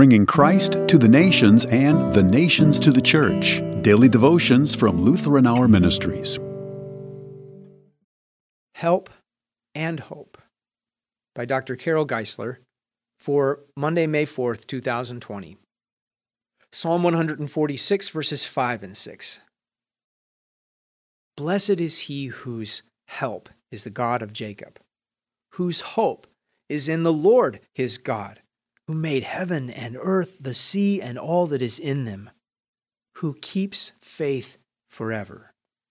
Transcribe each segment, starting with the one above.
bringing Christ to the nations and the nations to the church. Daily devotions from Lutheran Hour Ministries. Help and Hope by Dr. Carol Geisler for Monday, May 4th, 2020. Psalm 146, verses 5 and 6. Blessed is he whose help is the God of Jacob, whose hope is in the Lord his God, who made heaven and earth, the sea, and all that is in them, who keeps faith forever.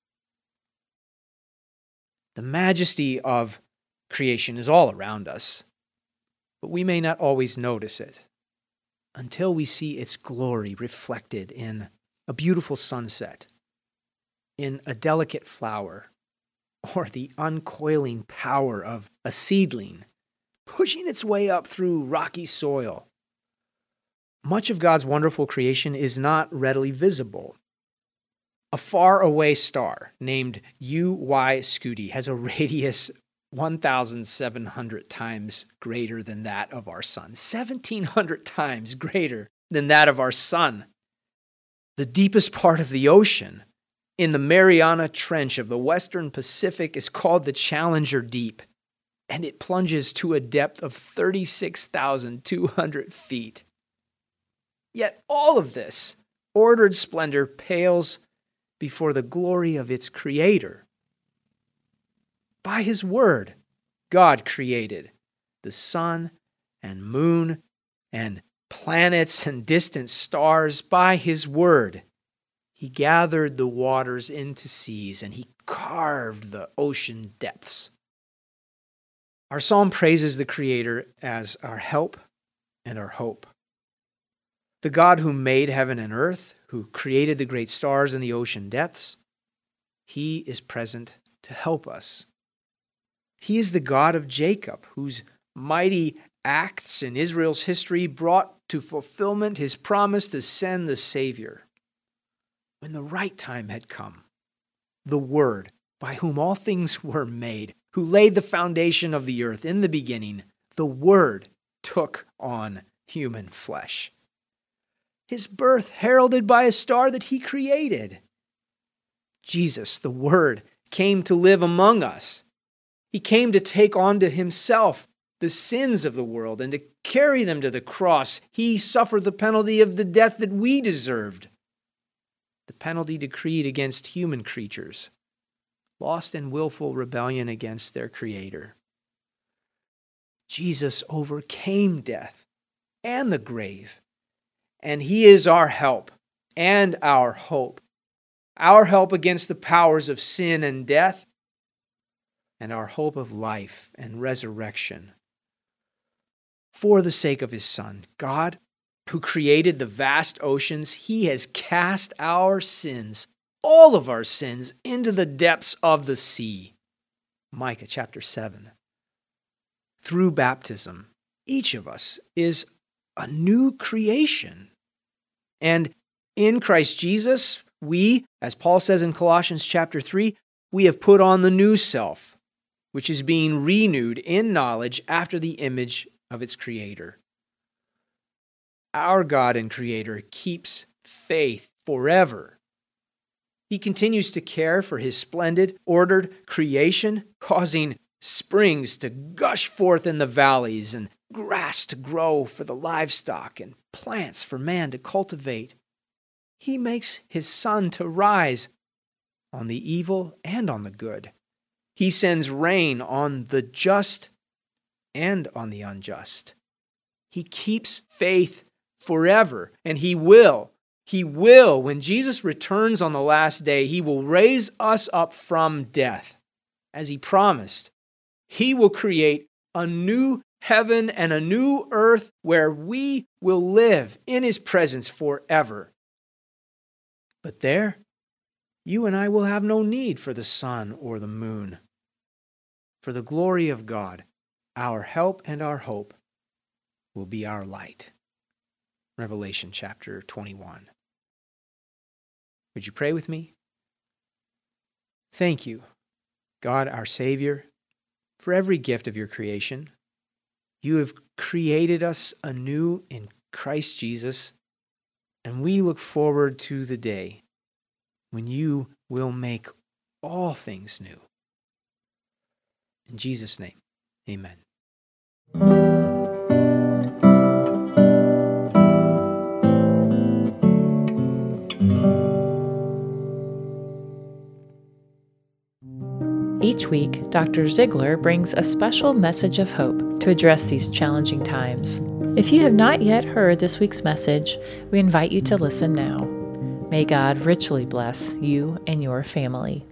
The majesty of creation is all around us, but we may not always notice it until we see its glory reflected in a beautiful sunset, in a delicate flower, or the uncoiling power of a seedling pushing its way up through rocky soil. Much of God's wonderful creation is not readily visible. A faraway star named UY Scuti has a radius 1,700 times greater than that of our sun. 1,700 times greater than that of our sun. The deepest part of the ocean, in the Mariana Trench of the Western Pacific, is called the Challenger Deep, and it plunges to a depth of 36,200 feet. Yet all of this ordered splendor pales before the glory of its Creator. By His Word, God created the sun and moon and planets and distant stars. By His Word, He gathered the waters into seas, and He carved the ocean depths. Our psalm praises the Creator as our help and our hope. The God who made heaven and earth, who created the great stars and the ocean depths, He is present to help us. He is the God of Jacob, whose mighty acts in Israel's history brought to fulfillment His promise to send the Savior. When the right time had come, the Word, by whom all things were made, who laid the foundation of the earth in the beginning, the Word took on human flesh. His birth heralded by a star that He created. Jesus, the Word, came to live among us. He came to take on to Himself the sins of the world and to carry them to the cross. He suffered the penalty of the death that we deserved, the penalty decreed against human creatures, lost in willful rebellion against their Creator. Jesus overcame death and the grave, and He is our help and our hope against the powers of sin and death, and our hope of life and resurrection. For the sake of His Son, God, who created the vast oceans, He has cast our sins, all of our sins, into the depths of the sea. Micah chapter 7. Through baptism, each of us is a new creation. And in Christ Jesus, we, as Paul says in Colossians chapter 3, we have put on the new self, which is being renewed in knowledge after the image of its Creator. Our God and Creator keeps faith forever. He continues to care for His splendid, ordered creation, causing springs to gush forth in the valleys and grass to grow for the livestock and plants for man to cultivate. He makes His sun to rise on the evil and on the good. He sends rain on the just and on the unjust. He keeps faith forever, and He will, when Jesus returns on the last day, He will raise us up from death. As He promised, He will create a new heaven and a new earth where we will live in His presence forever. But there, you and I will have no need for the sun or the moon. For the glory of God, our help and our hope, will be our light. Revelation chapter 21. Would you pray with me? Thank you, God our Savior, for every gift of your creation. You have created us anew in Christ Jesus, and we look forward to the day when you will make all things new. In Jesus' name, amen. Each week, Dr. Ziegler brings a special message of hope to address these challenging times. If you have not yet heard this week's message, we invite you to listen now. May God richly bless you and your family.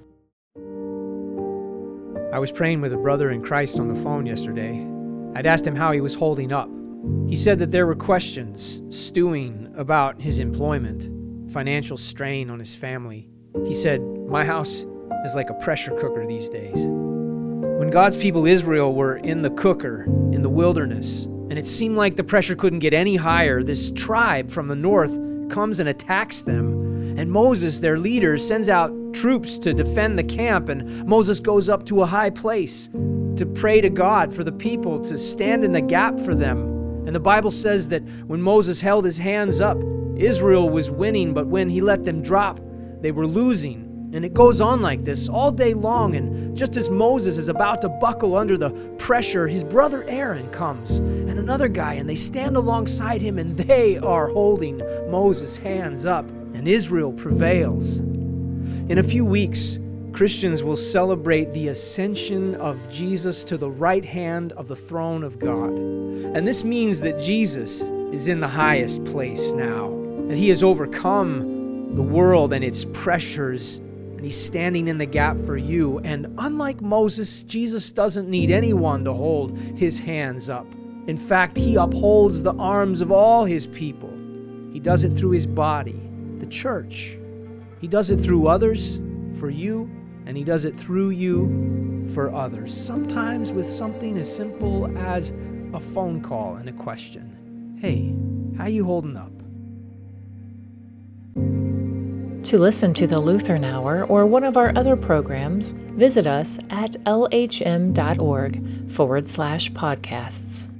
I was praying with a brother in Christ on the phone yesterday. I'd asked him how he was holding up. He said that there were questions stewing about his employment, financial strain on his family. He said, "My house is like a pressure cooker these days." When God's people Israel were in the cooker, in the wilderness, and it seemed like the pressure couldn't get any higher, this tribe from the north comes and attacks them. And Moses, their leader, sends out troops to defend the camp, and Moses goes up to a high place to pray to God for the people, to stand in the gap for them. And the Bible says that when Moses held his hands up, Israel was winning, but when he let them drop, they were losing. And it goes on like this all day long, and just as Moses is about to buckle under the pressure, his brother Aaron comes, and another guy, and they stand alongside him, and they are holding Moses' hands up, and Israel prevails. In a few weeks, Christians will celebrate the ascension of Jesus to the right hand of the throne of God. And this means that Jesus is in the highest place now, that he has overcome the world and its pressures, and he's standing in the gap for you. And unlike Moses, Jesus doesn't need anyone to hold his hands up. In fact, he upholds the arms of all his people. He does it through his body, the church. He does it through others, for you, and he does it through you for others. Sometimes with something as simple as a phone call and a question. Hey, how you holding up? To listen to the Lutheran Hour or one of our other programs, visit us at lhm.org/podcasts.